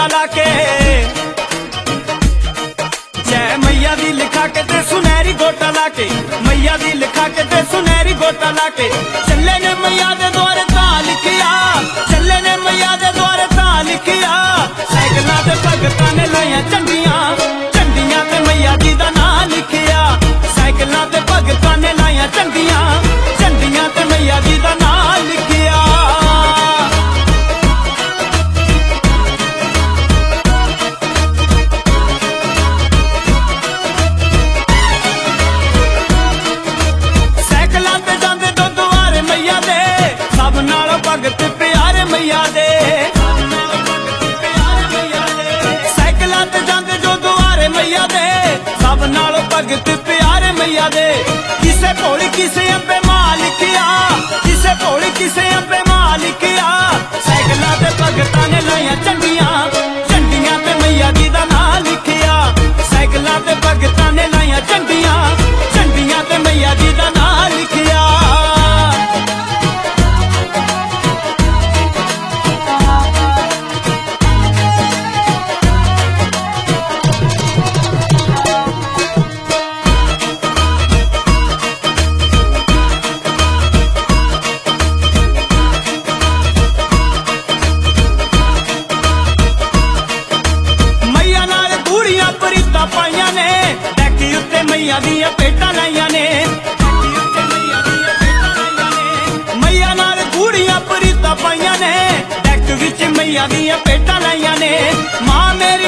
गोटा लाके जय मैया दी लिखा के ते सुनहरी गोटा लाके मैया दी लिखा के ते सुनहरी गोटा लाके चले ने मैया दे द्वारे ता लिखिया चले ने मैया दे द्वारे ता लिखिया साइकिलां ते भगतां ने लाइया झंडियां झंडियां ते मैया जी दा नां लिखिया साइकिलां ते भगतां ने लाइया झंडियां झंडियां ते मैया जी दा नां लिखिया। भगत प्यारे मैया दे साइकिलां ते जांदे जो दुआरे मैया दे सब नालों भगत प्यारे मैया दे किसे भोली किसे अब्बे मां लिखिया किसे भोली किसे अब्बे मां लिखिया साइकिलां ते भगतां ने लाइया झंडियां झंडियां ते मैया जी दा नां लिखिया साइकिलां ते भगतां ने लाइया झंडियां झंडियां ते मैया जी दा नां लिखिया। पाइया ने डैकी उत्ते मैया दियां पेटां लाइया ने मैया नाल कूड़ियां परीतां पाइया ने डैक विच मैया दियां पेटां लाइया ने मां मेरी